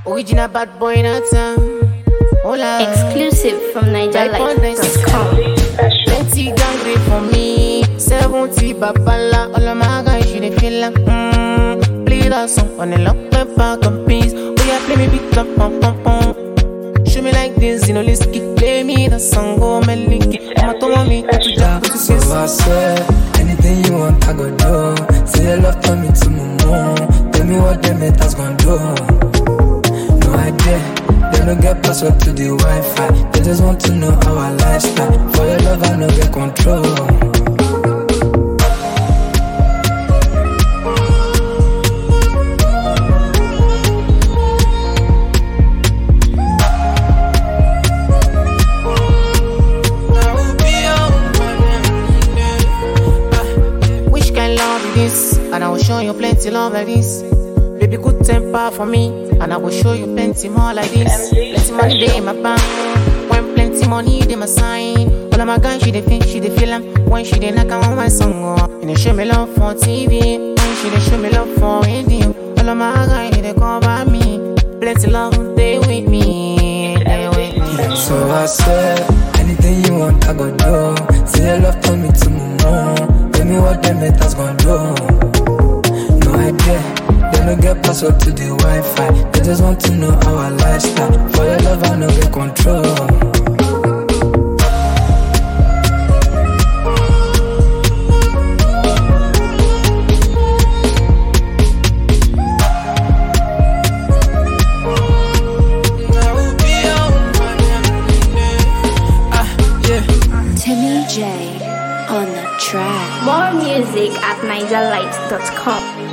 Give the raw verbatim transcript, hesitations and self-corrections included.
Original bad boy in a town. Hola. Exclusive from Niger Life dot com. Plenty gang grip for me. seventy babala. All of my guys, she dey feel like mmm. Play that song on the lock my back and peace. Oh yeah, play me beat up, pom pom pom. Show me like this, you know, let's keep play me the song, go me lick it. I'ma to me to Yeah, so I swear, anything you want, I go do. Say your love, turn me to my moon. Tell me what them haters gon' do. No idea, they don't get password to the Wi-Fi. They just want to know our lifestyle. For your love, I know get control. And I will show you plenty love like this. Baby, good temper for me. And I will show you plenty more like this. Plenty money they in my bank. When plenty money they my sign. All of my guys, she they feel, she they feel them. When she they knock on my song. And they show me love for T V. When she they show me love for radio. All of my guys, they come by me. Plenty love, they with me. They with me. So I swear, anything you want, I go do. Say your love, turn me to my moon. Tell me what them haters gon' do. They don't get password to the Wi-Fi. They just want to know our lifestyle. For your love, I know get control. Timmy J on the track. More music at Niger Life dot com.